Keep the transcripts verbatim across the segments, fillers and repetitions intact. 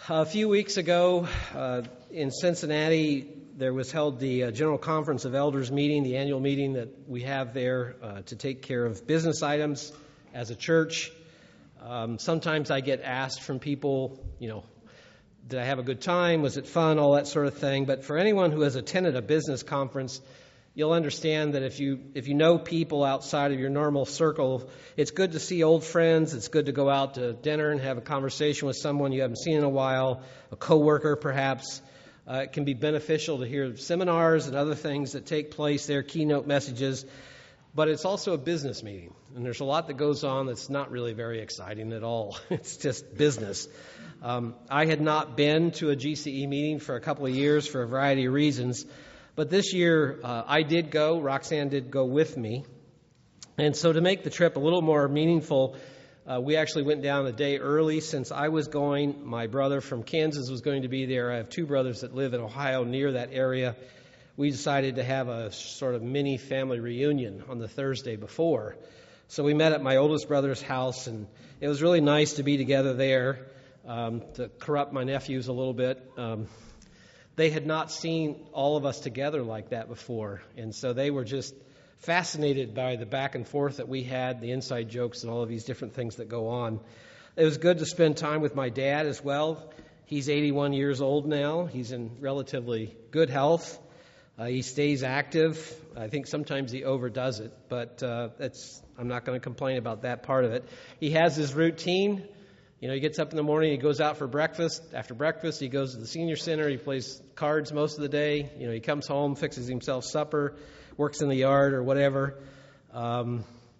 A few weeks ago uh, in Cincinnati, there was held the uh, General Conference of Elders meeting, the annual meeting that we have there uh, to take care of business items as a church. Um, sometimes I get asked from people, you know, did I have a good time? Was it fun? All that sort of thing. But for anyone who has attended a business conference, you'll understand that if you if you know people outside of your normal circle, it's good to see old friends. It's good to go out to dinner and have a conversation with someone you haven't seen in a while, a coworker perhaps. Uh, it can be beneficial to hear seminars and other things that take place there, keynote messages. But it's also a business meeting, and there's a lot that goes on that's not really very exciting at all. It's just business. Um, I had not been to a G C E meeting for a couple of years for a variety of reasons. But this year, uh, I did go. Roxanne did go with me. And so to make the trip a little more meaningful, uh, we actually went down a day early. Since I was going, my brother from Kansas was going to be there. I have two brothers that live in Ohio near that area. We decided to have a sort of mini family reunion on the Thursday before. So we met at my oldest brother's house, and it was really nice to be together there, um, to corrupt my nephews a little bit. Um They had not seen all of us together like that before, and so they were just fascinated by the back and forth that we had, the inside jokes and all of these different things that go on. It was good to spend time with my dad as well. He's eighty-one years old now. He's in relatively good health. Uh, he stays active. I think sometimes he overdoes it, but uh, that's I'm not going to complain about that part of it. He has his routine. You know, he gets up in the morning, he goes out for breakfast. After breakfast, he goes to the senior center. He plays cards most of the day. You know, he comes home, fixes himself supper, works in the yard or whatever. Um,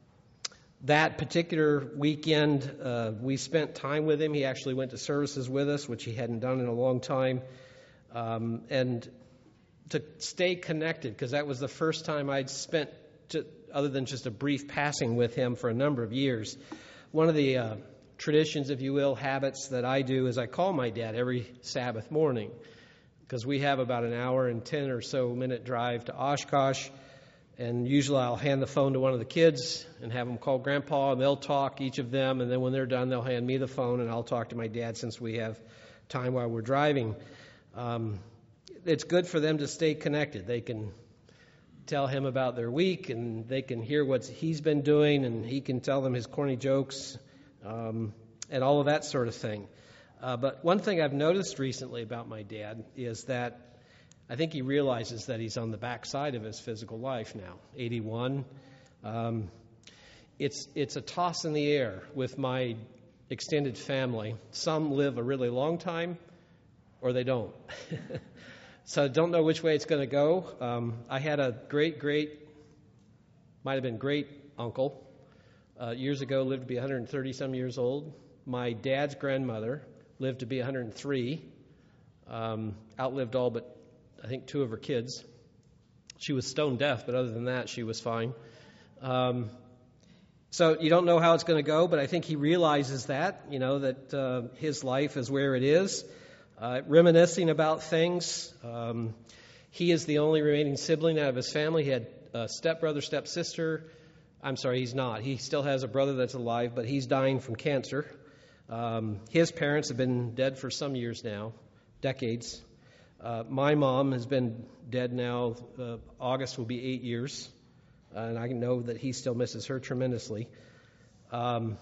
that particular weekend, uh, we spent time with him. He actually went to services with us, which he hadn't done in a long time. Um, and to stay connected, because that was the first time I'd spent, to, other than just a brief passing with him for a number of years. One of the Uh, traditions, if you will, habits that I do is I call my dad every Sabbath morning, because we have about an hour and ten or so minute drive to Oshkosh, and usually I'll hand the phone to one of the kids and have them call Grandpa, and they'll talk, each of them, and then when they're done, they'll hand me the phone, and I'll talk to my dad since we have time while we're driving. Um, it's good for them to stay connected. They can tell him about their week, and they can hear what he's been doing, and he can tell them his corny jokes, Um, and all of that sort of thing. Uh, but one thing I've noticed recently about my dad is that I think he realizes that he's on the backside of his physical life now, eighty-one. Um, it's it's a toss in the air with my extended family. Some live a really long time, or they don't. So I don't know which way it's going to go. Um, I had a great, great, might have been great uncle. Uh, years ago, lived to be one hundred thirty some years old. My dad's grandmother lived to be one hundred three, um, outlived all but, I think, two of her kids. She was stone deaf, but other than that, she was fine. Um, so you don't know how it's going to go, but I think he realizes that, you know, that uh, his life is where it is. Uh, reminiscing about things. Um, he is the only remaining sibling out of his family. He had a stepbrother, stepsister. I'm sorry, he's not. He still has a brother that's alive, but he's dying from cancer. Um, his parents have been dead for some years now, decades. Uh, my mom has been dead now. Uh, August will be eight years, uh, and I know that he still misses her tremendously. Um,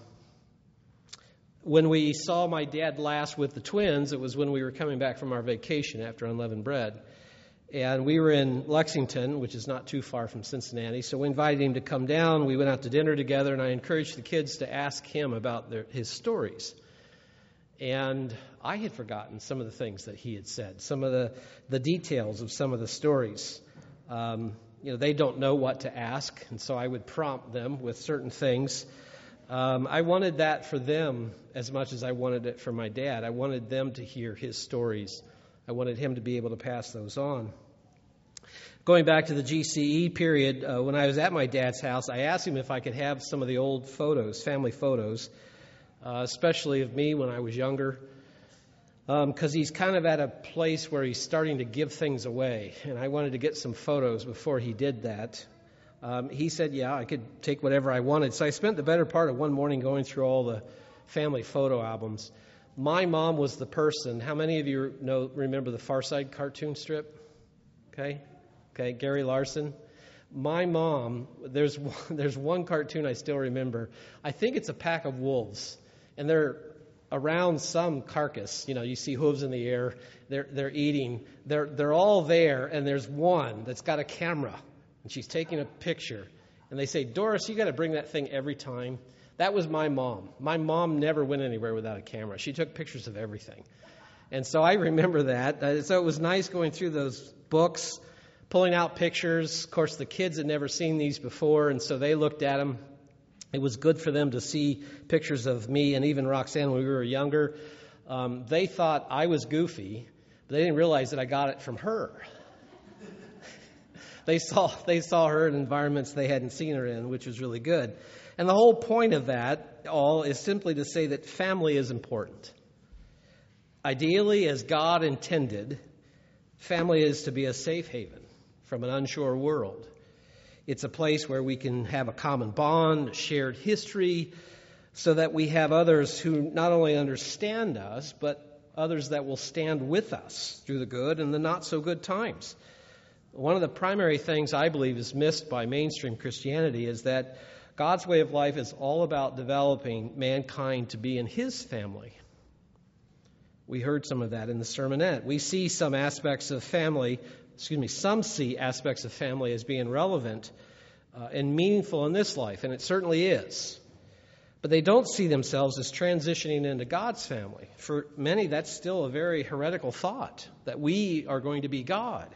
when we saw my dad last with the twins, it was when we were coming back from our vacation after Unleavened Bread. And we were in Lexington, which is not too far from Cincinnati, so we invited him to come down. We went out to dinner together, and I encouraged the kids to ask him about their, his stories. And I had forgotten some of the things that he had said, some of the, the details of some of the stories. Um, you know, they don't know what to ask, and so I would prompt them with certain things. Um, I wanted that for them as much as I wanted it for my dad. I wanted them to hear his stories. I wanted him to be able to pass those on. Going back to the G C E period, uh, when I was at my dad's house, I asked him if I could have some of the old photos, family photos, uh, especially of me when I was younger, because um, he's kind of at a place where he's starting to give things away, and I wanted to get some photos before he did that. Um, he said, yeah, I could take whatever I wanted. So I spent the better part of one morning going through all the family photo albums. My mom was the person. How many of you know remember the Far Side cartoon strip? Okay, okay, Gary Larson. My mom. There's one, there's one cartoon I still remember. I think it's a pack of wolves, and they're around some carcass. You know, you see hooves in the air. They're they're eating. They're they're all there, and there's one that's got a camera, and she's taking a picture. And they say, Doris, you got to bring that thing every time. That was my mom. My mom never went anywhere without a camera. She took pictures of everything. And so I remember that. Uh, so it was nice going through those books, pulling out pictures. Of course, the kids had never seen these before, and so they looked at them. It was good for them to see pictures of me and even Roxanne when we were younger. Um, they thought I was goofy, but they didn't realize that I got it from her. They saw they saw her in environments they hadn't seen her in, which was really good. And the whole point of that all is simply to say that family is important. Ideally, as God intended, family is to be a safe haven from an unsure world. It's a place where we can have a common bond, a shared history, so that we have others who not only understand us, but others that will stand with us through the good and the not so good times. One of the primary things I believe is missed by mainstream Christianity is that God's way of life is all about developing mankind to be in His family. We heard some of that in the sermonette. We see some aspects of family, excuse me, some see aspects of family as being relevant uh, and meaningful in this life, and it certainly is. But they don't see themselves as transitioning into God's family. For many, that's still a very heretical thought, that we are going to be God.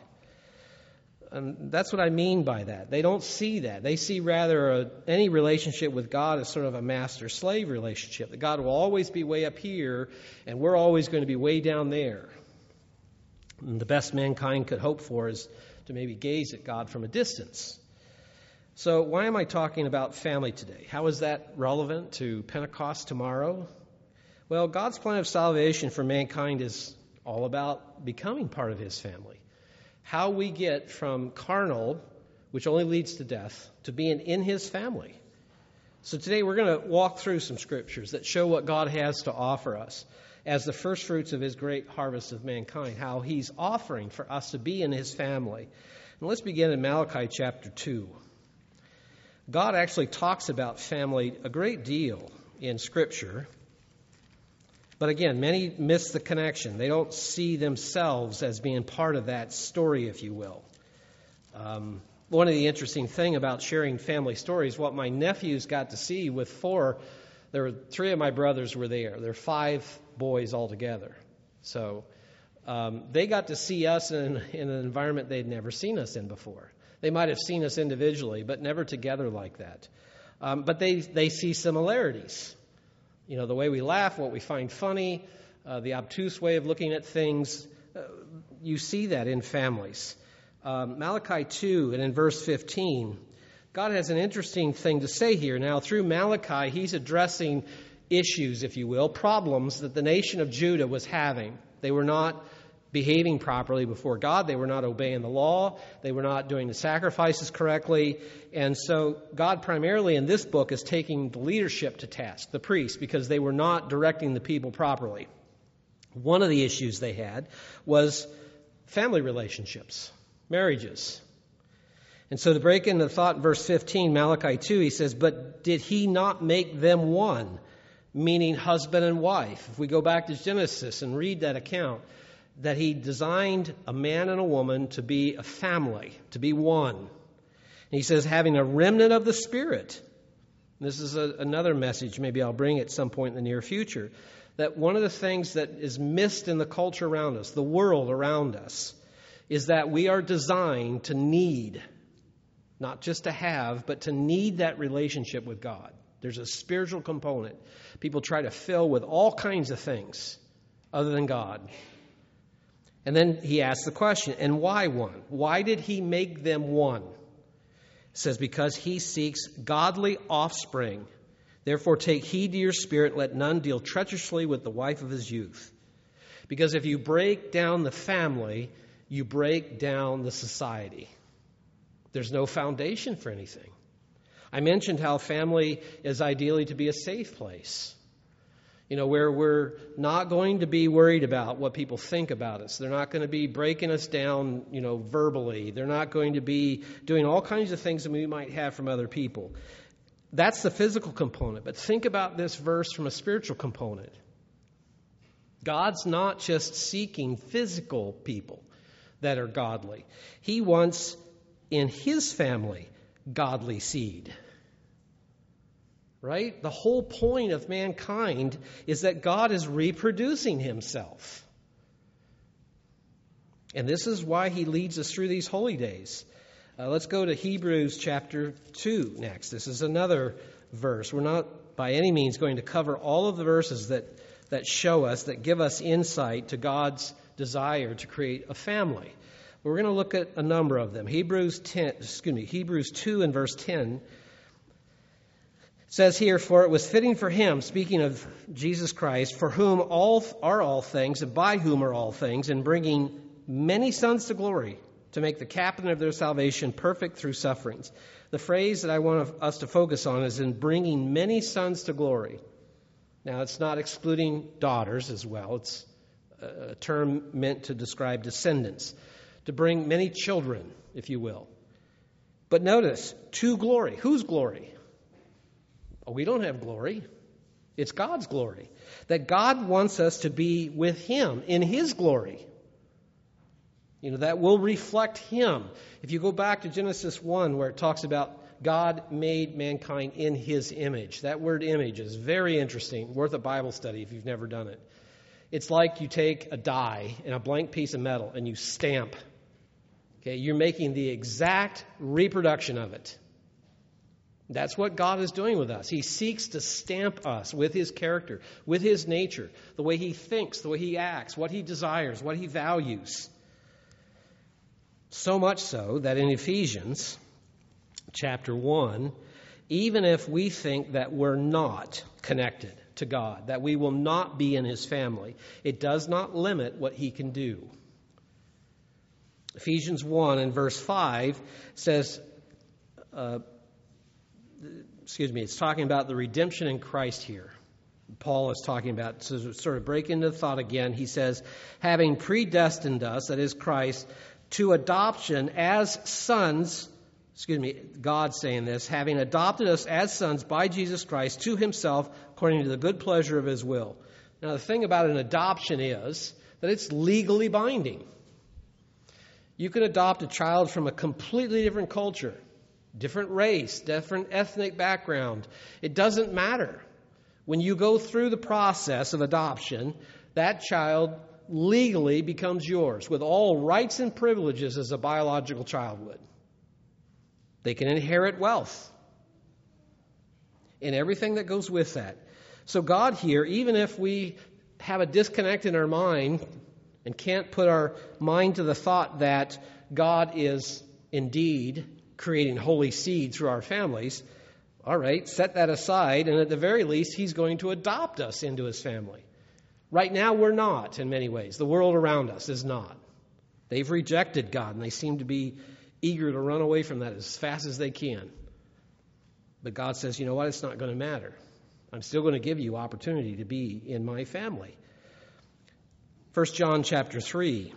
And that's what I mean by that. They don't see that. They see rather a, any relationship with God as sort of a master-slave relationship, that God will always be way up here and we're always going to be way down there. And the best mankind could hope for is to maybe gaze at God from a distance. So why am I talking about family today? How is that relevant to Pentecost tomorrow? Well, God's plan of salvation for mankind is all about becoming part of His family. How we get from carnal, which only leads to death, to being in His family. So today we're going to walk through some scriptures that show what God has to offer us as the first fruits of His great harvest of mankind, how He's offering for us to be in His family. And let's begin in Malachi chapter two. God actually talks about family a great deal in Scripture. But again, many miss the connection. They don't see themselves as being part of that story, if you will. Um, one of the interesting things about sharing family stories, what my nephews got to see with four, there were three of my brothers were there. There are five boys altogether. So um, they got to see us in, in an environment they'd never seen us in before. They might have seen us individually, but never together like that. Um, but they, they see similarities. You know, the way we laugh, what we find funny, uh, the obtuse way of looking at things, uh, you see that in families. Um, Malachi two, and in verse fifteen, God has an interesting thing to say here. Now, through Malachi, He's addressing issues, if you will, problems that the nation of Judah was having. They were not behaving properly before God. They were not obeying the law. They were not doing the sacrifices correctly. And so God primarily in this book is taking the leadership to task, the priests, because they were not directing the people properly. One of the issues they had was family relationships, marriages. And so to break into the thought in verse fifteen, Malachi two, he says, but did He not make them one, meaning husband and wife? If we go back to Genesis and read that account, that He designed a man and a woman to be a family, to be one. And He says, having a remnant of the Spirit. This is a, another message, maybe I'll bring at some point in the near future, that one of the things that is missed in the culture around us, the world around us, is that we are designed to need, not just to have, but to need that relationship with God. There's a spiritual component. People try to fill with all kinds of things other than God. And then he asks the question, and why one? Why did He make them one? It says, because He seeks godly offspring. Therefore take heed to your spirit, let none deal treacherously with the wife of his youth. Because if you break down the family, you break down the society. There's no foundation for anything. I mentioned how family is ideally to be a safe place. You know, where we're not going to be worried about what people think about us. They're not going to be breaking us down, you know, verbally. They're not going to be doing all kinds of things that we might have from other people. That's the physical component. But think about this verse from a spiritual component. God's not just seeking physical people that are godly. He wants in His family godly seed. Right? The whole point of mankind is that God is reproducing Himself. And this is why He leads us through these holy days. Uh, let's go to Hebrews chapter two next. This is another verse. We're not by any means going to cover all of the verses that, that show us, that give us insight to God's desire to create a family. We're going to look at a number of them. Hebrews ten, excuse me, Hebrews two and verse ten. It says here, for it was fitting for Him, speaking of Jesus Christ, for whom all are all things, and by whom are all things, in bringing many sons to glory, to make the captain of their salvation perfect through sufferings. The phrase that I want us to focus on is in bringing many sons to glory. Now, it's not excluding daughters as well. It's a term meant to describe descendants, to bring many children, if you will. But notice, to glory. Whose glory? We don't have glory. It's God's glory. That God wants us to be with Him in His glory. You know, that will reflect Him. If you go back to Genesis one, where it talks about God made mankind in His image. That word image is very interesting, worth a Bible study if you've never done it. It's like you take a die and a blank piece of metal and you stamp. Okay, you're making the exact reproduction of it. That's what God is doing with us. He seeks to stamp us with His character, with His nature, the way He thinks, the way He acts, what He desires, what He values. So much so that in Ephesians chapter one, even if we think that we're not connected to God, that we will not be in His family, it does not limit what He can do. Ephesians one and verse five says, uh, excuse me, it's talking about the redemption in Christ here. Paul is talking about, to sort of break into the thought again, he says, having predestined us, that is Christ, to adoption as sons, excuse me, God saying this, having adopted us as sons by Jesus Christ to Himself according to the good pleasure of His will. Now, the thing about an adoption is that it's legally binding. You can adopt a child from a completely different culture, different race, different ethnic background. It doesn't matter. When you go through the process of adoption, that child legally becomes yours with all rights and privileges as a biological child would. They can inherit wealth and everything that goes with that. So God here, even if we have a disconnect in our mind and can't put our mind to the thought that God is indeed creating holy seed through our families, all right, set that aside, and at the very least, He's going to adopt us into His family. Right now, we're not in many ways. The world around us is not. They've rejected God, and they seem to be eager to run away from that as fast as they can. But God says, you know what, it's not going to matter. I'm still going to give you opportunity to be in my family. First John chapter three.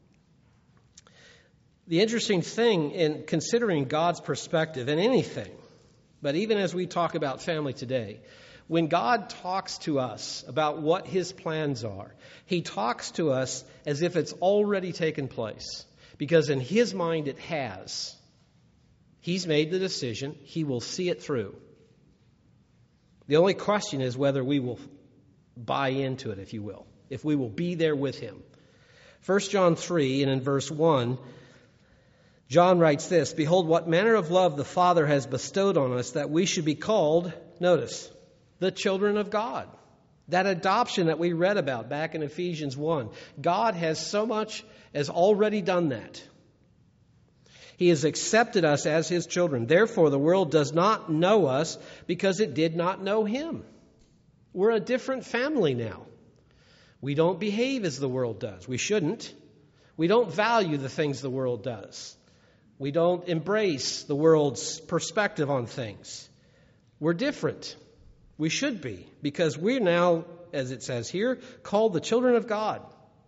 The interesting thing in considering God's perspective in anything, but even as we talk about family today, when God talks to us about what His plans are, He talks to us as if it's already taken place. Because in His mind it has. He's made the decision. He will see it through. The only question is whether we will buy into it, if you will. If we will be there with Him. First John three, and in verse one, John writes this, behold, what manner of love the Father has bestowed on us, that we should be called, notice, the children of God. That adoption that we read about back in Ephesians one. God has so much as already done that. He has accepted us as His children. Therefore, the world does not know us because it did not know Him. We're a different family now. We don't behave as the world does. We shouldn't. We don't value the things the world does. We don't embrace the world's perspective on things. We're different. We should be, because we're now as it says here, called the children of God.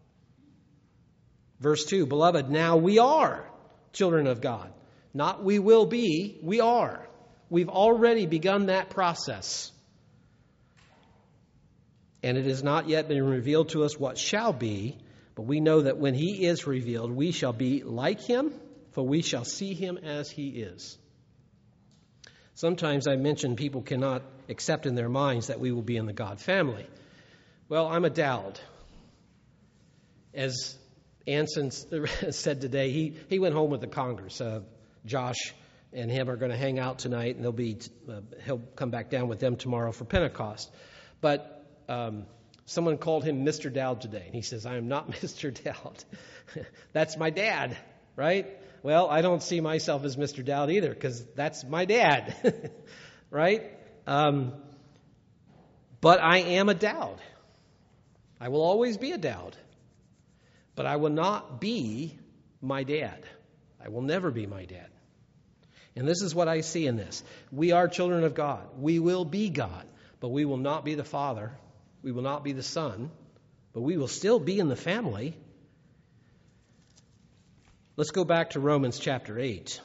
Verse two, beloved, now we are children of God. Not we will be, we are. We've already begun that process. And it has not yet been revealed to us what shall be, but we know that when he is revealed, we shall be like him, for we shall see him as he is. Sometimes I mention people cannot accept in their minds that we will be in the God family. Well, I'm a Dowd. As Anson said today, he, he went home with the Congress. Uh, Josh and him are going to hang out tonight, and they'll be uh, he'll come back down with them tomorrow for Pentecost. But um, someone called him Mister Dowd today, and he says, I am not Mister Dowd. That's my dad, right? Well, I don't see myself as Mister Dowd either, because that's my dad, right? Um, but I am a Dowd. I will always be a Dowd. But I will not be my dad. I will never be my dad. And this is what I see in this. We are children of God. We will be God, but we will not be the Father. We will not be the Son, but we will still be in the family. Let's go back to Romans chapter eight.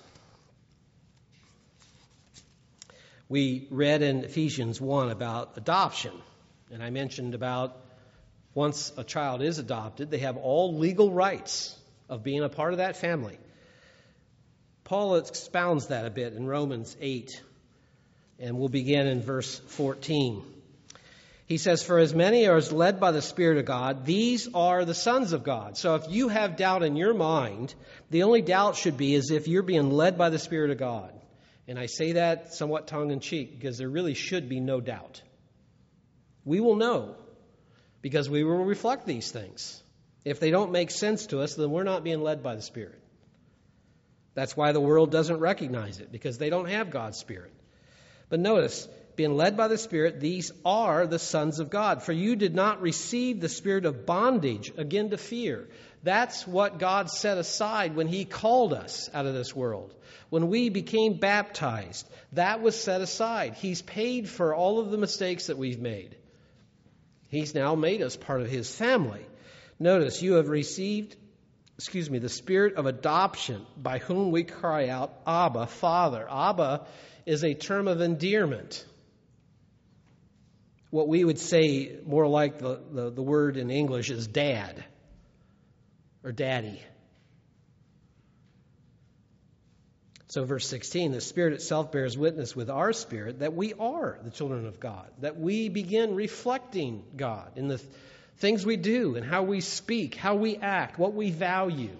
We read in Ephesians one about adoption, and I mentioned about once a child is adopted, they have all legal rights of being a part of that family. Paul expounds that a bit in Romans eight, and we'll begin in verse fourteen. He says, for as many are led by the Spirit of God, these are the sons of God. So if you have doubt in your mind, the only doubt should be as if you're being led by the Spirit of God. And I say that somewhat tongue-in-cheek because there really should be no doubt. We will know because we will reflect these things. If they don't make sense to us, then we're not being led by the Spirit. That's why the world doesn't recognize it, because they don't have God's Spirit. But notice, being led by the Spirit, these are the sons of God. For you did not receive the spirit of bondage, again to fear. That's what God set aside when he called us out of this world. When we became baptized, that was set aside. He's paid for all of the mistakes that we've made. He's now made us part of his family. Notice, you have received, excuse me, the spirit of adoption, by whom we cry out, Abba, Father. Abba is a term of endearment. What we would say more like the, the, the word in English is dad or daddy. So verse sixteen, the Spirit itself bears witness with our spirit that we are the children of God, that we begin reflecting God in the things we do and how we speak, how we act, what we value.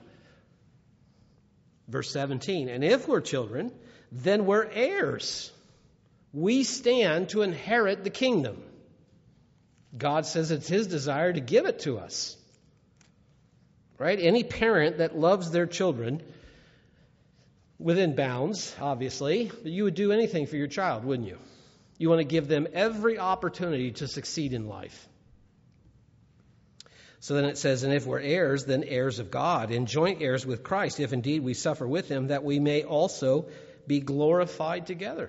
Verse seventeen, and if we're children, then we're heirs. We stand to inherit the kingdom. God says it's his desire to give it to us. Right? Any parent that loves their children, within bounds, obviously, but you would do anything for your child, wouldn't you? You want to give them every opportunity to succeed in life. So then it says, and if we're heirs, then heirs of God, and joint heirs with Christ, if indeed we suffer with him, that we may also be glorified together.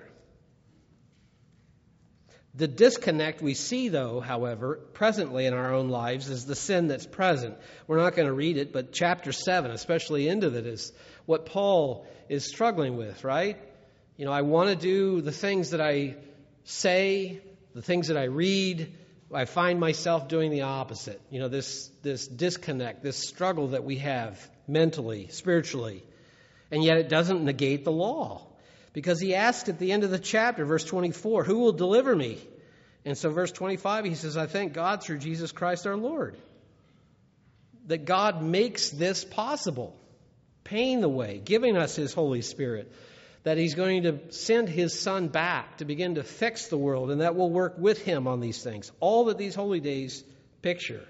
The disconnect we see, though, however, presently in our own lives is the sin that's present. We're not going to read it, but chapter seven, especially into it, is what Paul is struggling with, right? You know, I want to do the things that I say, the things that I read. I find myself doing the opposite. You know, this this disconnect, this struggle that we have mentally, spiritually. And yet it doesn't negate the law. Because he asked at the end of the chapter, verse twenty-four, who will deliver me? And so verse twenty-five, he says, I thank God through Jesus Christ our Lord. That God makes this possible. Paying the way, giving us his Holy Spirit. That he's going to send his Son back to begin to fix the world. And that we'll work with him on these things. All that these holy days picture.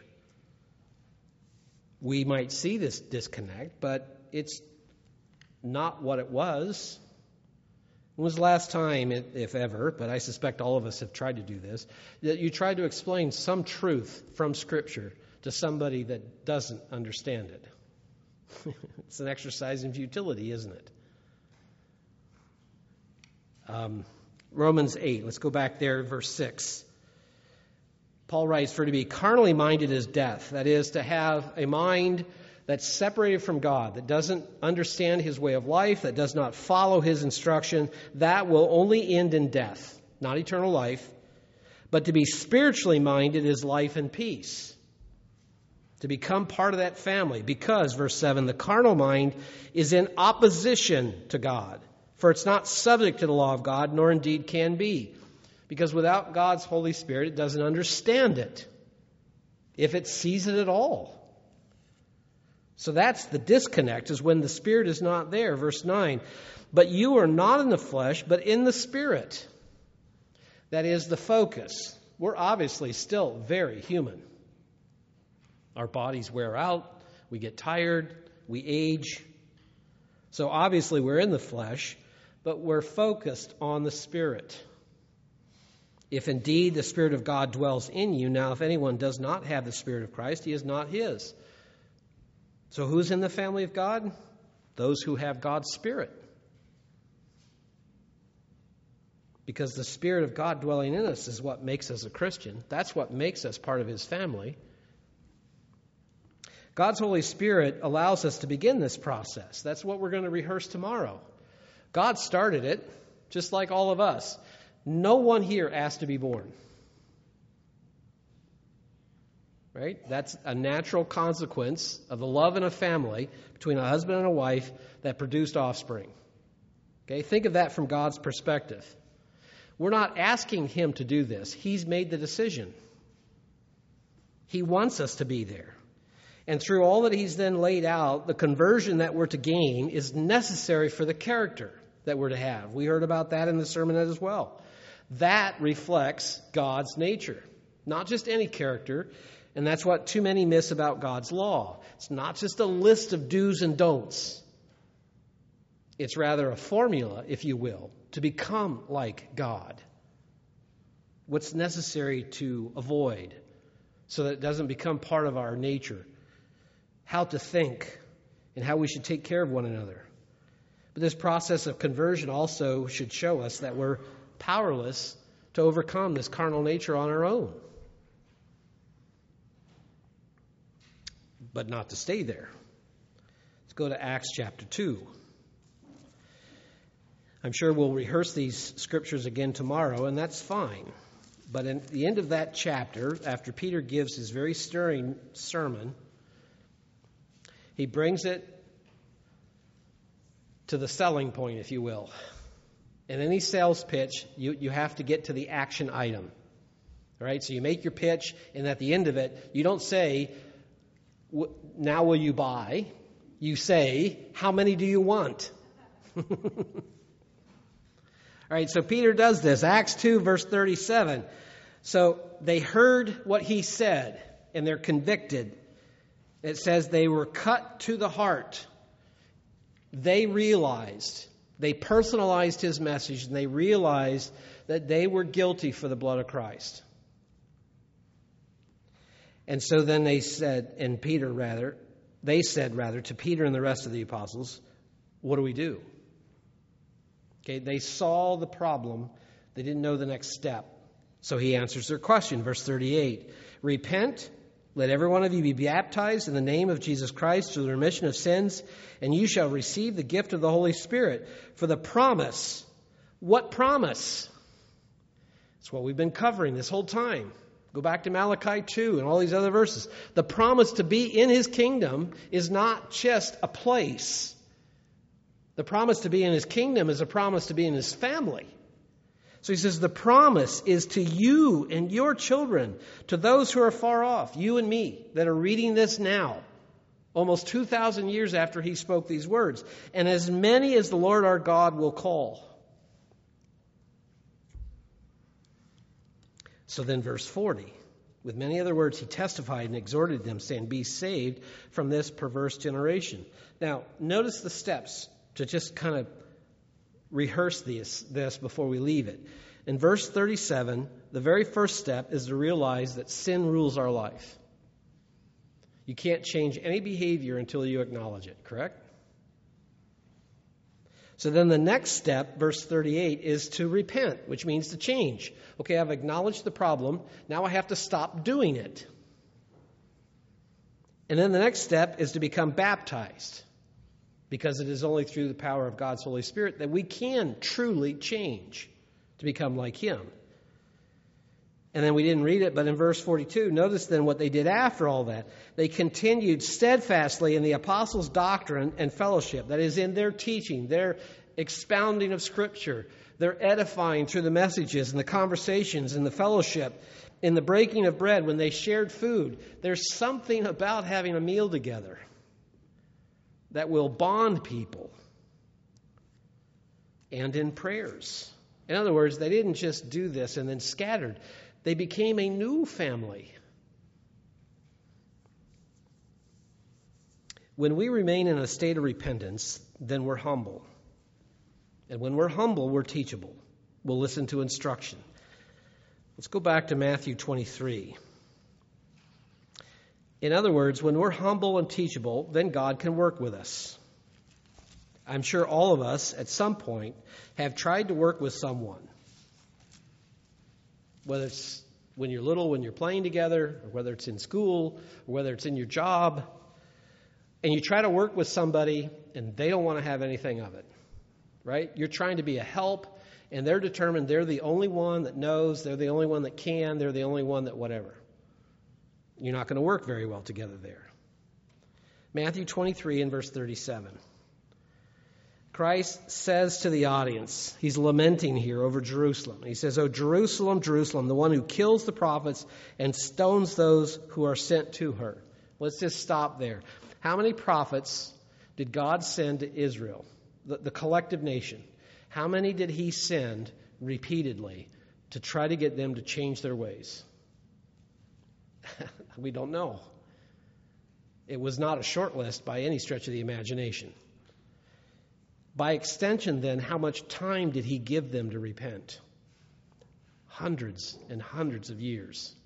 We might see this disconnect, but it's not what it was. When was the last time, if ever, but I suspect all of us have tried to do this, that you tried to explain some truth from Scripture to somebody that doesn't understand it? It's an exercise in futility, isn't it? Um, Romans eight, let's go back there, verse six. Paul writes, "For to be carnally minded is death." That is, to have a mind that's separated from God, that doesn't understand his way of life, that does not follow his instruction, that will only end in death, not eternal life. But to be spiritually minded is life and peace. To become part of that family, because, verse seven, the carnal mind is in opposition to God, for it's not subject to the law of God, nor indeed can be. Because without God's Holy Spirit, it doesn't understand it, if it sees it at all. So that's the disconnect, is when the Spirit is not there. Verse nine, "But you are not in the flesh, but in the Spirit." That is the focus. We're obviously still very human. Our bodies wear out, we get tired, we age. So obviously we're in the flesh, but we're focused on the Spirit. "If indeed the Spirit of God dwells in you, now if anyone does not have the Spirit of Christ, he is not his." So who's in the family of God? Those who have God's Spirit. Because the Spirit of God dwelling in us is what makes us a Christian. That's what makes us part of his family. God's Holy Spirit allows us to begin this process. That's what we're going to rehearse tomorrow. God started it, just like all of us. No one here asked to be born. Right? That's a natural consequence of the love in a family between a husband and a wife that produced offspring. Okay? Think of that from God's perspective. We're not asking him to do this. He's made the decision. He wants us to be there. And through all that he's then laid out, the conversion that we're to gain is necessary for the character that we're to have. We heard about that in the sermon as well. That reflects God's nature, not just any character. And that's what too many miss about God's law. It's not just a list of do's and don'ts. It's rather a formula, if you will, to become like God. What's necessary to avoid so that it doesn't become part of our nature. How to think and how we should take care of one another. But this process of conversion also should show us that we're powerless to overcome this carnal nature on our own. But not to stay there. Let's go to Acts chapter two. I'm sure we'll rehearse these scriptures again tomorrow, and that's fine. But at the end of that chapter, after Peter gives his very stirring sermon, he brings it to the selling point, if you will. In any sales pitch, you, you have to get to the action item. All right, so you make your pitch, and at the end of it, you don't say, "Now will you buy?" You say, "How many do you want?" All right, so Peter does this. Acts two, verse thirty-seven. So they heard what he said, and they're convicted. It says they were cut to the heart. They realized, they personalized his message, and they realized that they were guilty for the blood of Christ. And so then they said, and Peter rather, they said rather to Peter and the rest of the apostles, "What do we do?" Okay, they saw the problem. They didn't know the next step. So he answers their question. Verse thirty-eight, "Repent, let every one of you be baptized in the name of Jesus Christ to the remission of sins, and you shall receive the gift of the Holy Spirit. For the promise," what promise? It's what we've been covering this whole time. Go back to Malachi two and all these other verses. The promise to be in his kingdom is not just a place. The promise to be in his kingdom is a promise to be in his family. So he says the promise is to you and your children, to those who are far off, you and me, that are reading this now, almost two thousand years after he spoke these words. And as many as the Lord our God will call. So then verse forty, with many other words he testified and exhorted them, saying, "Be saved from this perverse generation." Now, notice the steps to just kind of rehearse this, this before we leave it. In verse thirty-seven, the very first step is to realize that sin rules our life. You can't change any behavior until you acknowledge it, correct? So then the next step, verse thirty-eight, is to repent, which means to change. Okay, I've acknowledged the problem. Now I have to stop doing it. And then the next step is to become baptized, because it is only through the power of God's Holy Spirit that we can truly change to become like Him. And then we didn't read it, but in verse forty-two, notice then what they did after all that. They continued steadfastly in the apostles' doctrine and fellowship. That is, in their teaching, their expounding of Scripture, their edifying through the messages and the conversations and the fellowship, in the breaking of bread when they shared food. There's something about having a meal together that will bond people. And in prayers. In other words, they didn't just do this and then scattered. They became a new family. When we remain in a state of repentance, then we're humble. And when we're humble, we're teachable. We'll listen to instruction. Let's go back to Matthew twenty-three. In other words, when we're humble and teachable, then God can work with us. I'm sure all of us, at some point, have tried to work with someone. Whether it's when you're little, when you're playing together, or whether it's in school, or whether it's in your job, and you try to work with somebody and they don't want to have anything of it, right? You're trying to be a help, and they're determined they're the only one that knows, they're the only one that can, they're the only one that whatever. You're not going to work very well together there. Matthew twenty-three and verse thirty-seven. Christ says to the audience, he's lamenting here over Jerusalem. He says, "O Jerusalem, Jerusalem, the one who kills the prophets and stones those who are sent to her." Let's just stop there. How many prophets did God send to Israel, the, the collective nation? How many did he send repeatedly to try to get them to change their ways? We don't know. It was not a short list by any stretch of the imagination. By extension, then, how much time did he give them to repent? Hundreds and hundreds of years.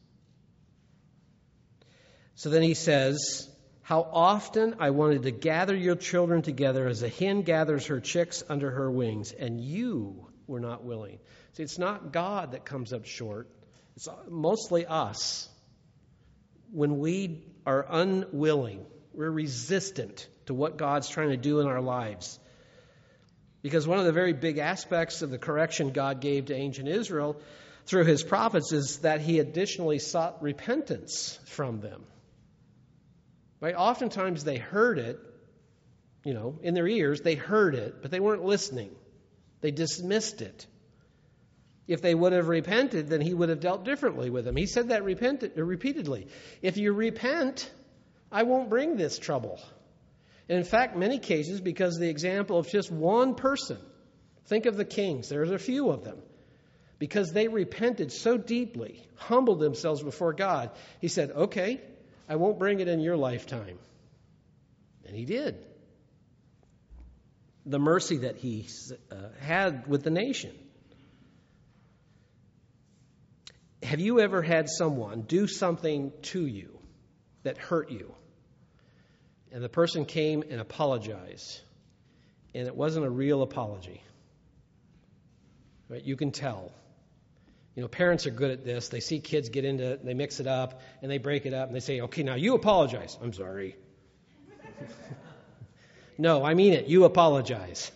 So then he says, "How often I wanted to gather your children together as a hen gathers her chicks under her wings, and you were not willing." See, it's not God that comes up short. It's mostly us. When we are unwilling, we're resistant to what God's trying to do in our lives. Because one of the very big aspects of the correction God gave to ancient Israel through his prophets is that he additionally sought repentance from them. Right? Oftentimes they heard it, you know, in their ears, they heard it, but they weren't listening. They dismissed it. If they would have repented, then he would have dealt differently with them. He said that repented, repeatedly. If you repent, I won't bring this trouble. And in fact, many cases, because of the example of just one person, think of the kings, there's a few of them, because they repented so deeply, humbled themselves before God, he said, "Okay, I won't bring it in your lifetime." And he did. The mercy that he uh, had with the nation. Have you ever had someone do something to you that hurt you? And the person came and apologized, and it wasn't a real apology. Right? You can tell. You know, parents are good at this. They see kids get into it, and they mix it up, and they break it up, and they say, "Okay, now you apologize." "I'm sorry." "No, I mean it. You apologize."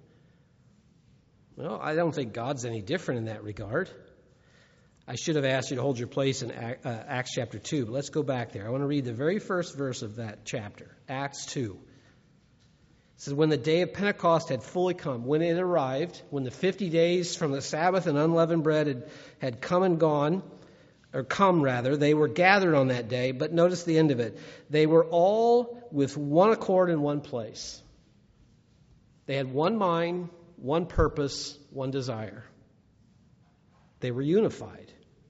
Well, I don't think God's any different in that regard. I should have asked you to hold your place in Acts chapter two, but let's go back there. I want to read the very first verse of that chapter, Acts two. It says, "When the day of Pentecost had fully come," when it arrived, when the fifty days from the Sabbath and unleavened bread had, had come and gone, or come rather, they were gathered on that day, but notice the end of it. They were all with one accord in one place. They had one mind, one purpose, one desire. They were unified.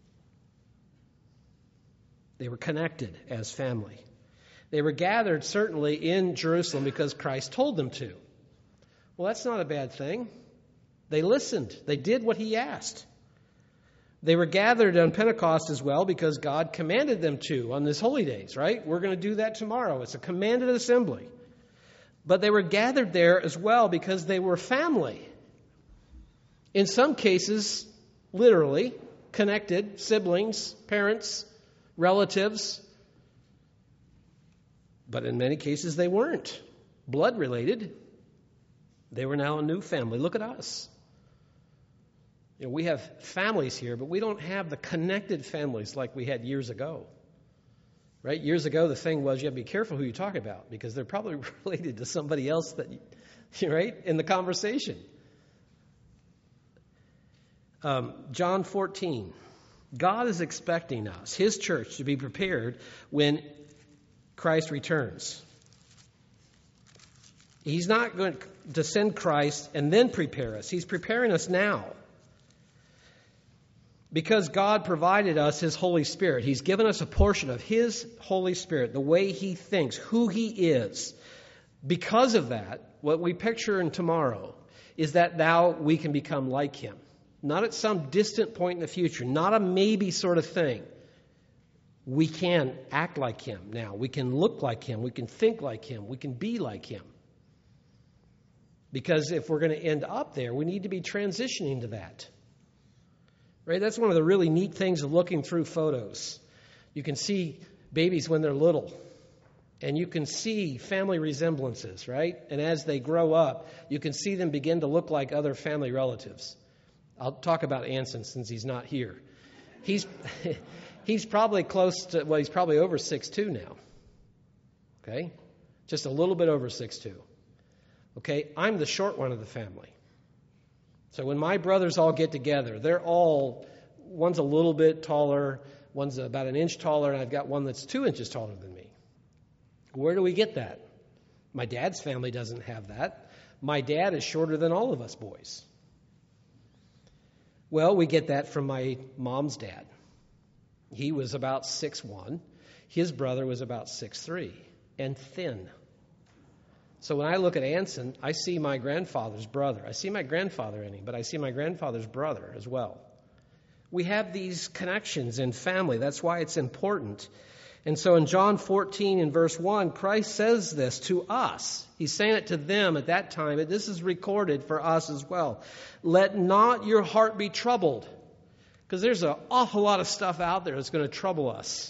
They were connected as family. They were gathered certainly in Jerusalem because Christ told them to. Well, that's not a bad thing. They listened. They did what he asked. They were gathered on Pentecost as well because God commanded them to on this holy days, right? We're going to do that tomorrow. It's a commanded assembly. But they were gathered there as well because they were family. In some cases, literally, connected, siblings, parents, relatives. But in many cases, they weren't blood related. They were now a new family. Look at us. You know, we have families here, but we don't have the connected families like we had years ago. Right? Years ago, the thing was you have to be careful who you talk about because they're probably related to somebody else that, you, right, in the conversation. Um, John fourteen. God is expecting us, His church, to be prepared when Christ returns. He's not going to send Christ and then prepare us. He's preparing us now. Because God provided us His Holy Spirit. He's given us a portion of His Holy Spirit, the way He thinks, who He is. Because of that, what we picture in tomorrow is that now we can become like Him. Not at some distant point in the future, not a maybe sort of thing. We can act like Him now. We can look like Him. We can think like Him. We can be like Him. Because if we're going to end up there, we need to be transitioning to that. Right? That's one of the really neat things of looking through photos. You can see babies when they're little. And you can see family resemblances, right? And as they grow up, you can see them begin to look like other family relatives. I'll talk about Anson since he's not here. He's he's probably close to, well, he's probably over six two now. Okay? Just a little bit over six two. Okay? I'm the short one of the family. So when my brothers all get together, they're all, one's a little bit taller, one's about an inch taller, and I've got one that's two inches taller than me. Where do we get that? My dad's family doesn't have that. My dad is shorter than all of us boys. Well, we get that from my mom's dad. He was about six one. His brother was about six three and thin. So when I look at Anson, I see my grandfather's brother. I see my grandfather in him, but I see my grandfather's brother as well. We have these connections in family. That's why it's important. And so in John fourteen in verse one, Christ says this to us. He's saying it to them at that time. This is recorded for us as well. Let not your heart be troubled. Because there's an awful lot of stuff out there that's going to trouble us.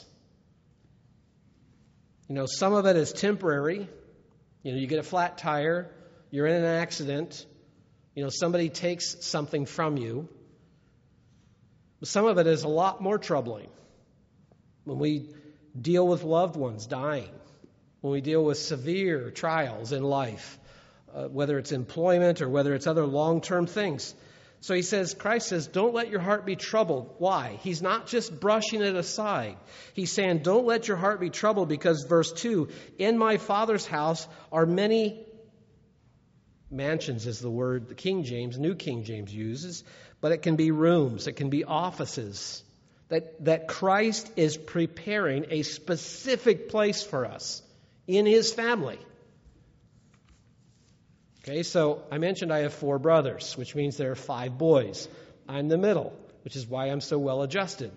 You know, some of it is temporary. You know, you get a flat tire, you're in an accident, you know, somebody takes something from you. But some of it is a lot more troubling. When we deal with loved ones dying, when we deal with severe trials in life, uh, whether it's employment or whether it's other long-term things. So he says, Christ says, don't let your heart be troubled. Why? He's not just brushing it aside. He's saying, don't let your heart be troubled because verse two, in my Father's house are many mansions is the word the King James, New King James uses, but it can be rooms, it can be offices. That, that Christ is preparing a specific place for us in His family. Okay, so I mentioned I have four brothers, which means there are five boys. I'm the middle, which is why I'm so well adjusted.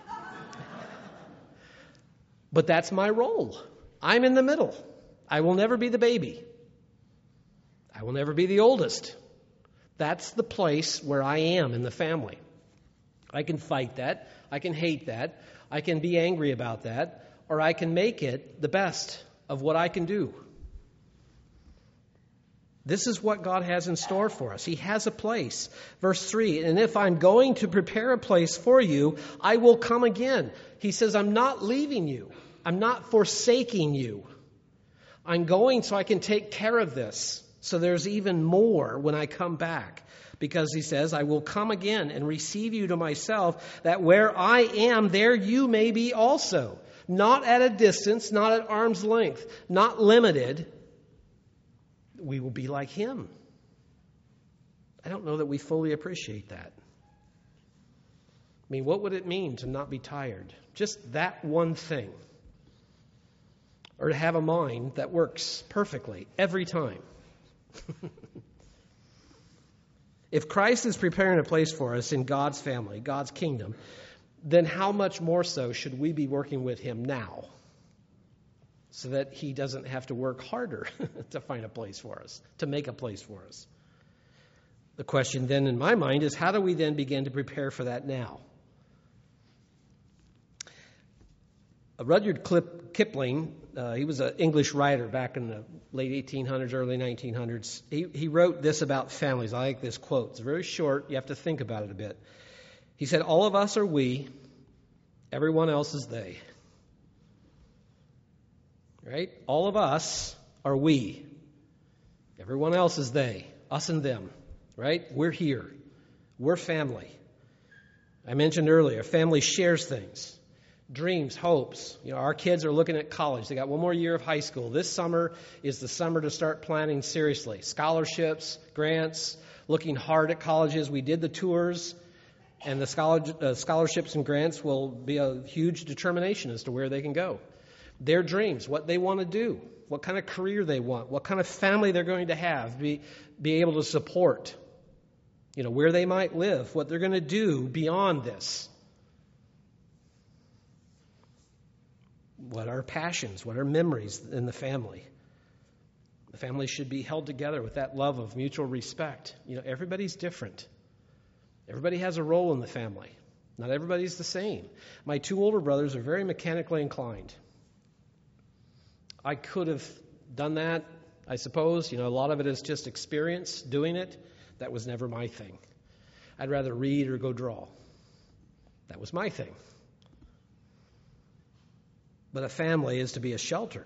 But that's my role. I'm in the middle. I will never be the baby. I will never be the oldest. That's the place where I am in the family. I can fight that. I can hate that. I can be angry about that. Or I can make it the best of what I can do. This is what God has in store for us. He has a place. Verse three, and if I'm going to prepare a place for you, I will come again. He says, I'm not leaving you. I'm not forsaking you. I'm going so I can take care of this. So there's even more when I come back. Because he says, I will come again and receive you to myself, that where I am, there you may be also. Not at a distance, not at arm's length, not limited. We will be like Him. I don't know that we fully appreciate that. I mean, what would it mean to not be tired? Just that one thing. Or to have a mind that works perfectly every time. If Christ is preparing a place for us in God's family, God's kingdom, then how much more so should we be working with Him now? so that he doesn't have to work harder to find a place for us, to make a place for us. The question then in my mind is, how do we then begin to prepare for that now? Rudyard Kipling, uh, he was an English writer back in the late eighteen hundreds, early nineteen hundreds. He, he wrote this about families. I like this quote. It's very short. You have to think about it a bit. He said, "All of us are we. Everyone else is they." Right? All of us are we. Everyone else is they. Us and them. Right? We're here. We're family. I mentioned earlier, family shares things. Dreams, hopes. You know, our kids are looking at college. They got one more year of high school. This summer is the summer to start planning seriously. Scholarships, grants, looking hard at colleges. We did the tours, and the scholar, uh, scholarships and grants will be a huge determination as to where they can go. Their dreams, what they want to do, what kind of career they want, what kind of family they're going to have, be, be able to support, you know, where they might live, what they're going to do beyond this. What are passions? What are memories in the family? The family should be held together with that love of mutual respect. You know, everybody's different. Everybody has a role in the family. Not everybody's the same. My two older brothers are very mechanically inclined. I could have done that, I suppose. You know, a lot of it is just experience doing it. That was never my thing. I'd rather read or go draw. That was my thing. But a family is to be a shelter,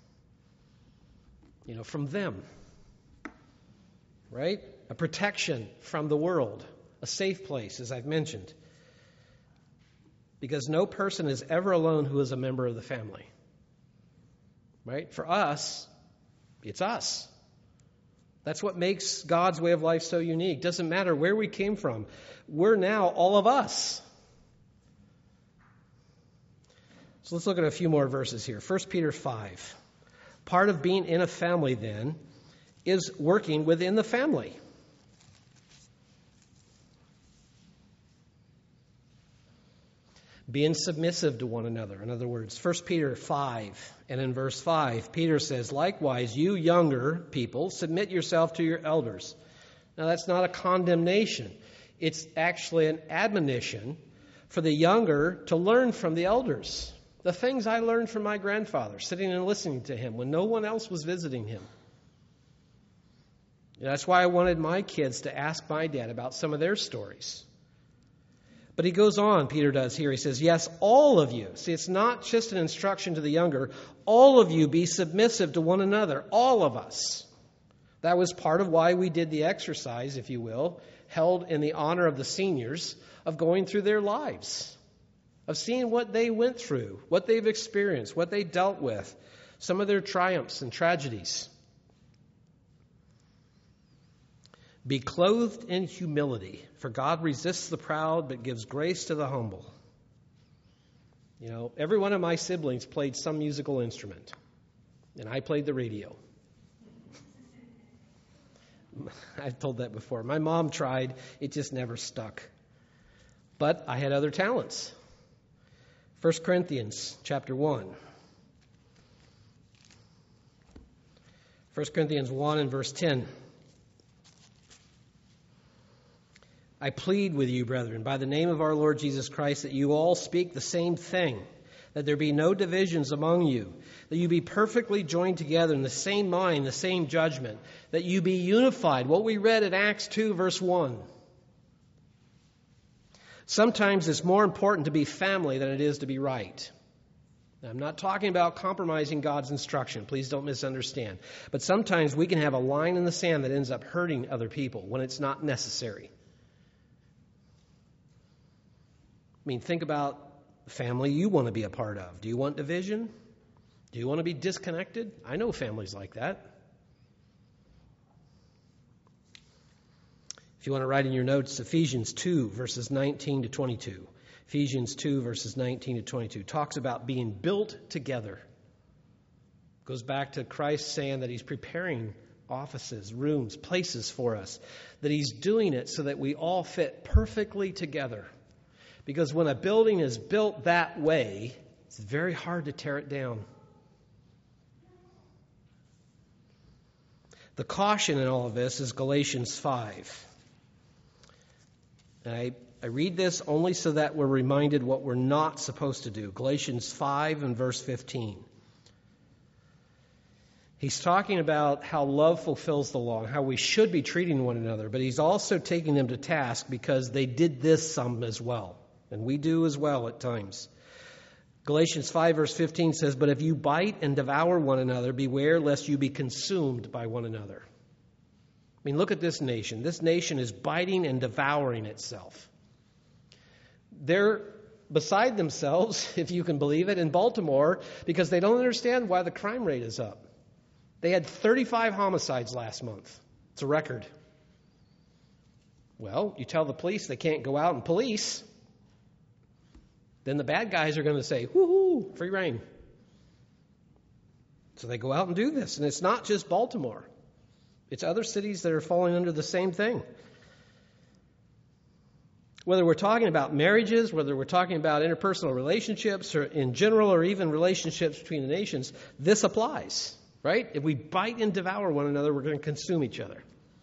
you know, from them, right? A protection from the world, a safe place, as I've mentioned. Because no person is ever alone who is a member of the family, right? For us, it's us. That's what makes God's way of life so unique. Doesn't matter where we came from. We're now all of us. So let's look at a few more verses here. First Peter five. Part of being in a family, then, is working within the family. Being submissive to one another. In other words, First Peter five, and in verse five, Peter says, "Likewise, you younger people, submit yourself to your elders." Now, that's not a condemnation. It's actually an admonition for the younger to learn from the elders. The things I learned from my grandfather, sitting and listening to him when no one else was visiting him. That's why I wanted my kids to ask my dad about some of their stories. But he goes on, Peter does here. He says, yes, all of you. See, it's not just an instruction to the younger. All of you be submissive to one another. All of us. That was part of why we did the exercise, if you will, held in the honor of the seniors, of going through their lives. Of seeing what they went through, what they've experienced, what they dealt with, some of their triumphs and tragedies. Be clothed in humility, for God resists the proud but gives grace to the humble. You know, every one of my siblings played some musical instrument, and I played the radio. I've told that before. My mom tried, it just never stuck. But I had other talents. First Corinthians chapter one. First Corinthians one and verse ten. I plead with you, brethren, by the name of our Lord Jesus Christ, that you all speak the same thing, that there be no divisions among you, that you be perfectly joined together in the same mind, the same judgment, that you be unified. What we read in Acts two, verse one. Sometimes it's more important to be family than it is to be right. Now, I'm not talking about compromising God's instruction. Please don't misunderstand. But sometimes we can have a line in the sand that ends up hurting other people when it's not necessary. I mean, think about the family you want to be a part of. Do you want division? Do you want to be disconnected? I know families like that. If you want to write in your notes, Ephesians two, verses nineteen to twenty-two. Ephesians two, verses nineteen to twenty-two talks about being built together. Goes back to Christ saying that he's preparing offices, rooms, places for us. That he's doing it so that we all fit perfectly together. Because when a building is built that way, it's very hard to tear it down. The caution in all of this is Galatians five. And I, I read this only so that we're reminded what we're not supposed to do. Galatians five and verse fifteen. He's talking about how love fulfills the law, how we should be treating one another, but he's also taking them to task because they did this some as well, and we do as well at times. Galatians five verse fifteen says, "But if you bite and devour one another, beware lest you be consumed by one another." I mean, look at this nation. This nation is biting and devouring itself. They're beside themselves, if you can believe it, in Baltimore because they don't understand why the crime rate is up. They had thirty-five homicides last month. It's a record. Well, you tell the police they can't go out and police, then the bad guys are going to say, whoo-hoo, free reign. So they go out and do this. And it's not just Baltimore. It's other cities that are falling under the same thing. Whether we're talking about marriages, whether we're talking about interpersonal relationships, or in general, or even relationships between the nations, this applies. Right? If we bite and devour one another, we're going to consume each other.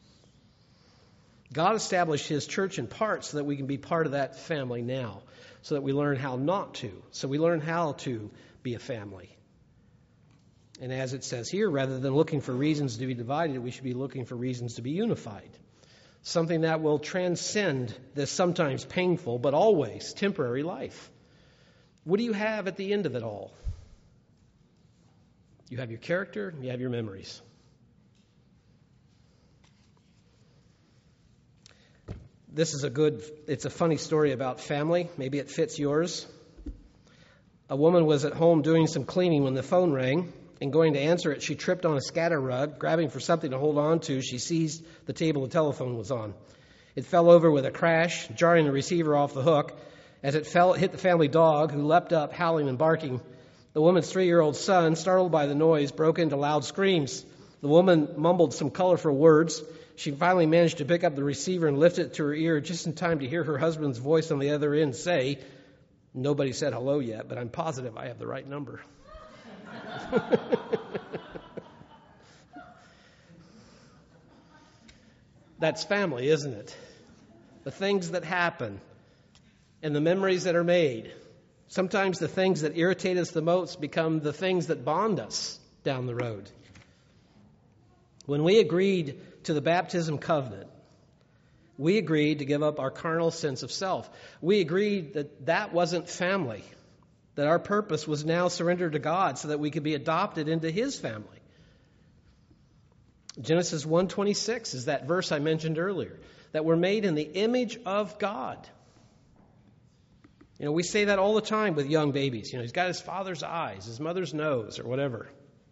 God established his church in part so that we can be part of that family now, so that we learn how not to, so we learn how to be a family. And as it says here, rather than looking for reasons to be divided, we should be looking for reasons to be unified. Something that will transcend this sometimes painful, but always temporary life. What do you have at the end of it all? You have your character, you have your memories. This is a good, it's a funny story about family. Maybe it fits yours. A woman was at home doing some cleaning when the phone rang, and going to answer it, she tripped on a scatter rug. Grabbing for something to hold on to, she seized the table the telephone was on. It fell over with a crash, jarring the receiver off the hook. As it fell, it hit the family dog, who leapt up, howling and barking. The woman's three-year-old son, startled by the noise, broke into loud screams. The woman mumbled some colorful words. She finally managed to pick up the receiver and lift it to her ear just in time to hear her husband's voice on the other end say, "Nobody said hello yet, but I'm positive I have the right number." That's family, isn't it? The things that happen and the memories that are made. Sometimes the things that irritate us the most become the things that bond us down the road. When we agreed to the baptism covenant, we agreed to give up our carnal sense of self. We agreed that that wasn't family, that our purpose was now surrendered to God so that we could be adopted into his family. Genesis one twenty-six is that verse I mentioned earlier, that we're made in the image of God. You know, we say that all the time with young babies. You know, he's got his father's eyes, his mother's nose, or whatever.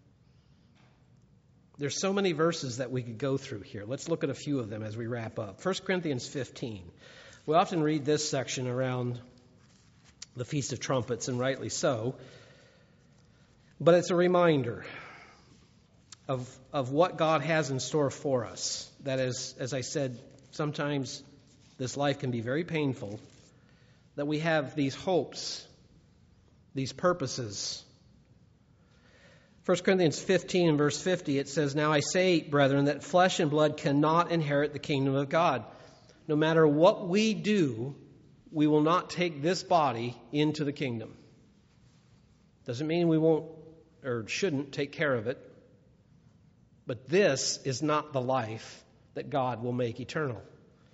There's so many verses that we could go through here. Let's look at a few of them as we wrap up. First Corinthians fifteen. We often read this section around the Feast of Trumpets, and rightly so. But it's a reminder of, of what God has in store for us. That is, as I said, sometimes this life can be very painful. That we have these hopes, these purposes. First Corinthians fifteen and verse fifty, it says, "Now I say, brethren, that flesh and blood cannot inherit the kingdom of God. No matter what we do, we will not take this body into the kingdom." Doesn't mean we won't or shouldn't take care of it. But this is not the life that God will make eternal.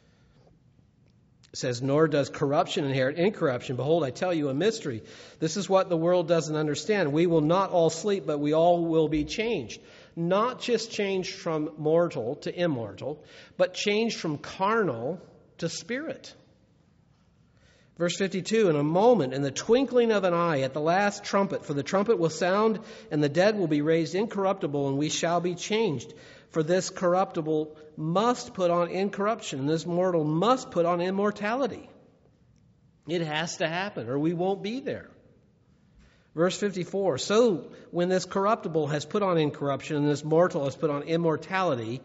It says, "Nor does corruption inherit incorruption. Behold, I tell you a mystery. This is what the world doesn't understand. We will not all sleep, but we all will be changed." Not just changed from mortal to immortal, but changed from carnal to spirit. Verse fifty-two, "In a moment, in the twinkling of an eye, at the last trumpet, for the trumpet will sound, and the dead will be raised incorruptible, and we shall be changed. For this corruptible must put on incorruption, and this mortal must put on immortality." It has to happen, or we won't be there. Verse fifty-four, "So when this corruptible has put on incorruption, and this mortal has put on immortality,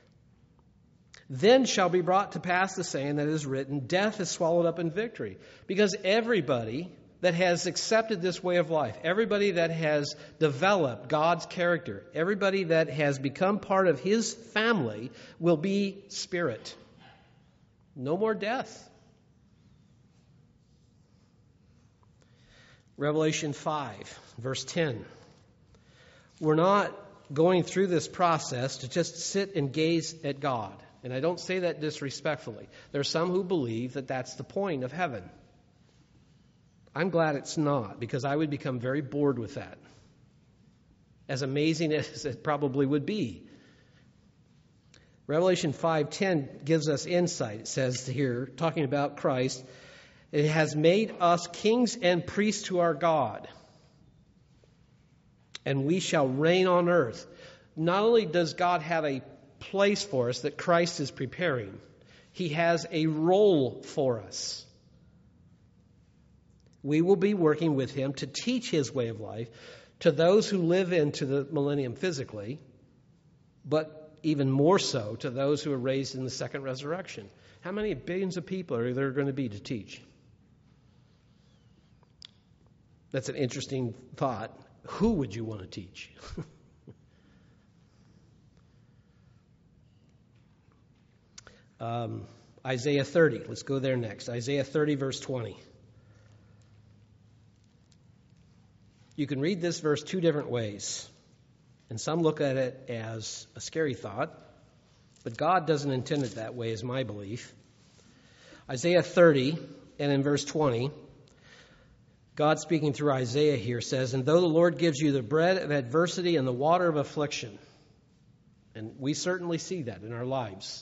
then shall be brought to pass the saying that is written, death is swallowed up in victory." Because everybody that has accepted this way of life, everybody that has developed God's character, everybody that has become part of His family will be spirit. No more death. Revelation five, verse ten. We're not going through this process to just sit and gaze at God. And I don't say that disrespectfully. There are some who believe that that's the point of heaven. I'm glad it's not, because I would become very bored with that. As amazing as it probably would be. Revelation five ten gives us insight. It says here, talking about Christ, it has made us kings and priests to our God, and we shall reign on earth. Not only does God have a place for us that Christ is preparing, He has a role for us. We will be working with Him to teach His way of life to those who live into the millennium physically, but even more so to those who are raised in the second resurrection. How many billions of people are there going to be to teach? That's an interesting thought. Who would you want to teach? um, Isaiah thirty. Let's go there next. Isaiah thirty, verse twenty. You can read this verse two different ways. And some look at it as a scary thought. But God doesn't intend it that way, is my belief. Isaiah thirty, and in verse twenty, God speaking through Isaiah here says, "And though the Lord gives you the bread of adversity and the water of affliction," and we certainly see that in our lives,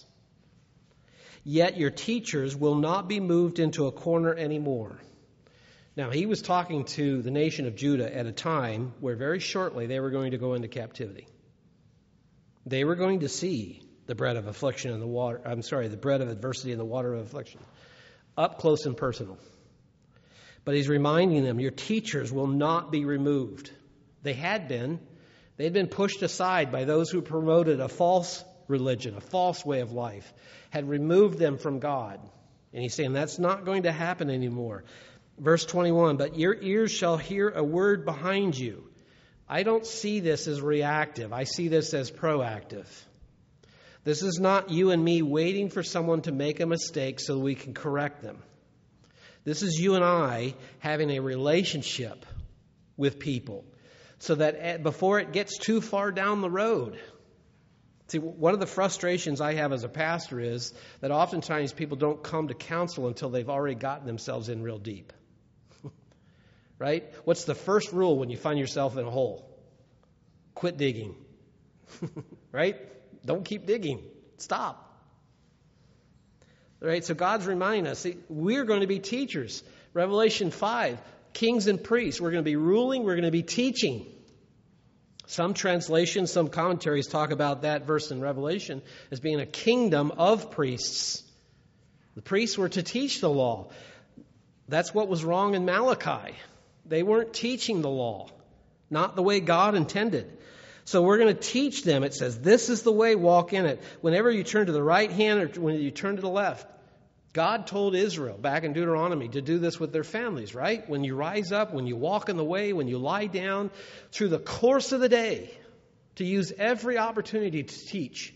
"yet your teachers will not be moved into a corner anymore." Now, he was talking to the nation of Judah at a time where very shortly they were going to go into captivity. They were going to see the bread of affliction and the water, I'm sorry, the bread of adversity and the water of affliction, up close and personal. But he's reminding them, your teachers will not be removed. They had been. They'd been pushed aside by those who promoted a false religion, a false way of life, had removed them from God. And he's saying that's not going to happen anymore. Verse twenty-one, "But your ears shall hear a word behind you." I don't see this as reactive. I see this as proactive. This is not you and me waiting for someone to make a mistake so we can correct them. This is you and I having a relationship with people so that before it gets too far down the road. See, one of the frustrations I have as a pastor is that oftentimes people don't come to counsel until they've already gotten themselves in real deep. Right? What's the first rule when you find yourself in a hole? Quit digging. Right? Don't keep digging. Stop. Right? So God's reminding us, see, we're going to be teachers. Revelation five, kings and priests. We're going to be ruling. We're going to be teaching. Some translations, some commentaries talk about that verse in Revelation as being a kingdom of priests. The priests were to teach the law. That's what was wrong in Malachi. They weren't teaching the law, not the way God intended. So we're going to teach them. It says, this is the way, walk in it. Whenever you turn to the right hand or when you turn to the left, God told Israel back in Deuteronomy to do this with their families, right? When you rise up, when you walk in the way, when you lie down, through the course of the day, to use every opportunity to teach.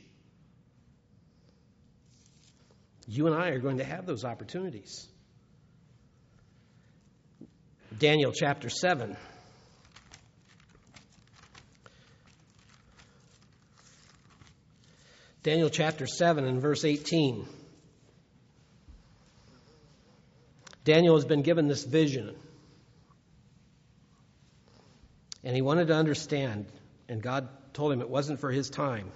You and I are going to have those opportunities. Daniel chapter seven. Daniel chapter seven and verse eighteen. Daniel has been given this vision. And he wanted to understand. And God told him it wasn't for his time.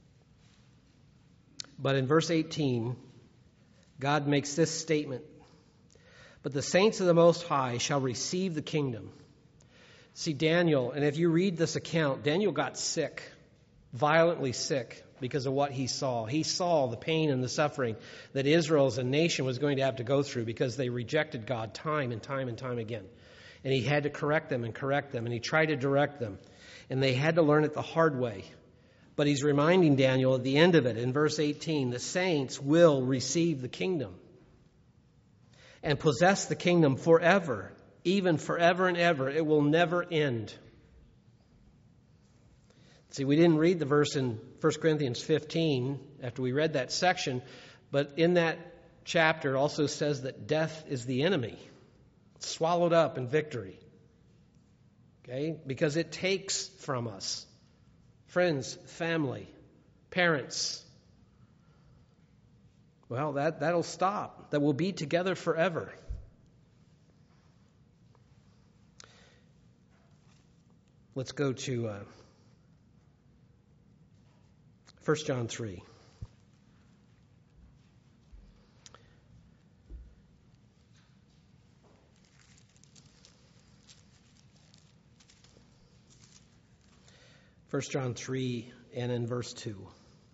But in verse eighteen, God makes this statement. But the saints of the Most High shall receive the kingdom. See, Daniel, and if you read this account, Daniel got sick, violently sick, because of what he saw. He saw the pain and the suffering that Israel as a nation was going to have to go through because they rejected God time and time and time again. And he had to correct them and correct them, and he tried to direct them. And they had to learn it the hard way. But he's reminding Daniel at the end of it, in verse eighteen, the saints will receive the kingdom and possess the kingdom forever even forever and ever. It will never end. See, we didn't read the verse in First Corinthians fifteen after we read that section, but in that chapter it also says that death is the enemy, swallowed up in victory. Okay? Because it takes from us friends, family, parents. Well, that, that'll stop. That we'll be together forever. Let's go to uh, First John three. First John three and in verse two.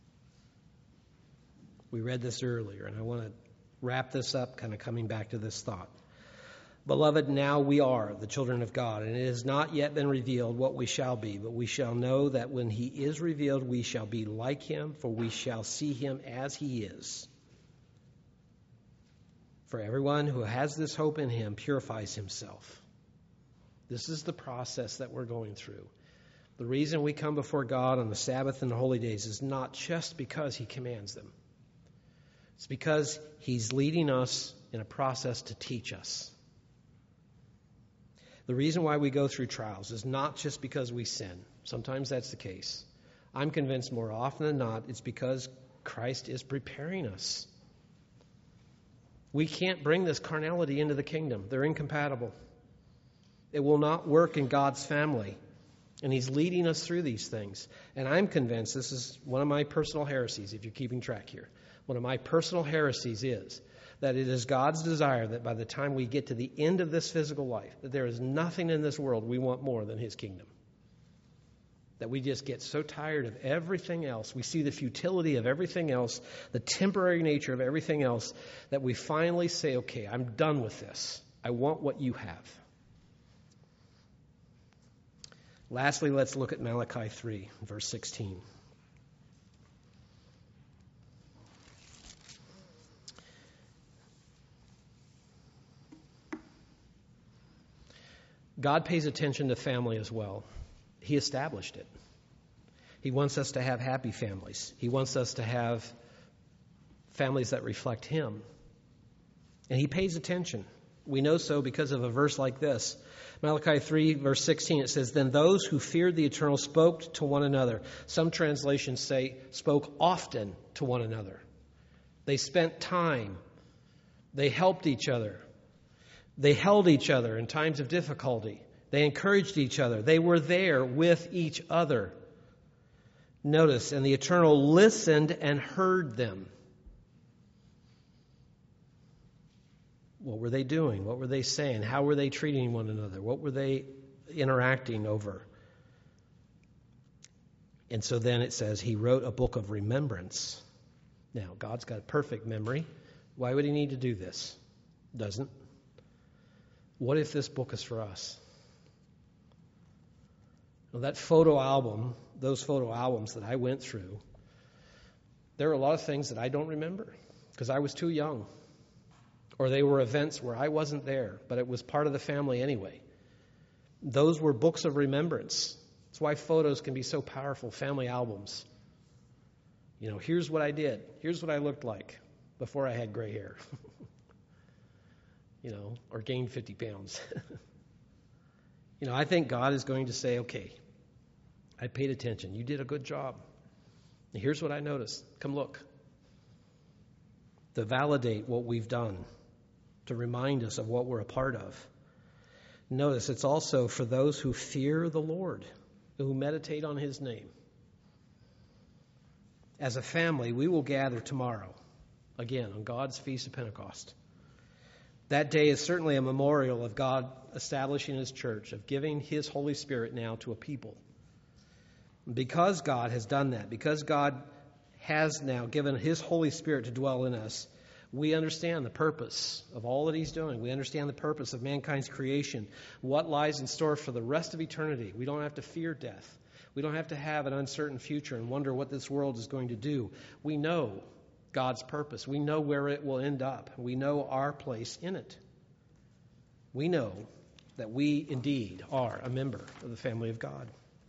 We read this earlier, and I want to wrap this up, kind of coming back to this thought. Beloved, now we are the children of God, and it has not yet been revealed what we shall be, but we shall know that when he is revealed, we shall be like him, for we shall see him as he is. For everyone who has this hope in him purifies himself. This is the process that we're going through. The reason we come before God on the Sabbath and the holy days is not just because he commands them. It's because he's leading us in a process to teach us. The reason why we go through trials is not just because we sin. Sometimes that's the case. I'm convinced more often than not it's because Christ is preparing us. We can't bring this carnality into the kingdom. They're incompatible. It will not work in God's family. And he's leading us through these things. And I'm convinced, this is one of my personal heresies, if you're keeping track here. One of my personal heresies is that it is God's desire that by the time we get to the end of this physical life, that there is nothing in this world we want more than his kingdom. That we just get so tired of everything else. We see the futility of everything else, the temporary nature of everything else, that we finally say, okay, I'm done with this. I want what you have. Lastly, let's look at Malachi three, verse sixteen. God pays attention to family as well. He established it. He wants us to have happy families. He wants us to have families that reflect him. And he pays attention. We know so because of a verse like this. Malachi three, verse sixteen, it says, "Then those who feared the Eternal spoke to one another." Some translations say, spoke often to one another. They spent time. They helped each other. They held each other in times of difficulty. They encouraged each other. They were there with each other. Notice, and the Eternal listened and heard them. What were they doing? What were they saying? How were they treating one another? What were they interacting over? And so then it says he wrote a book of remembrance. Now, God's got a perfect memory. Why would he need to do this? Doesn't. What if this book is for us? Well, that photo album, those photo albums that I went through, there are a lot of things that I don't remember because I was too young. Or they were events where I wasn't there, but it was part of the family anyway. Those were books of remembrance. That's why photos can be so powerful, family albums. You know, here's what I did. Here's what I looked like before I had gray hair. You know, or gained fifty pounds. You know, I think God is going to say, okay, I paid attention. You did a good job. And here's what I noticed. Come look. To validate what we've done. To remind us of what we're a part of. Notice it's also for those who fear the Lord, who meditate on his name. As a family, we will gather tomorrow, again, on God's Feast of Pentecost. That day is certainly a memorial of God establishing his church, of giving his Holy Spirit now to a people. Because God has done that, because God has now given his Holy Spirit to dwell in us, we understand the purpose of all that he's doing. We understand the purpose of mankind's creation, what lies in store for the rest of eternity. We don't have to fear death. We don't have to have an uncertain future and wonder what this world is going to do. We know God's purpose. We know where it will end up. We know our place in it. We know that we indeed are a member of the family of God.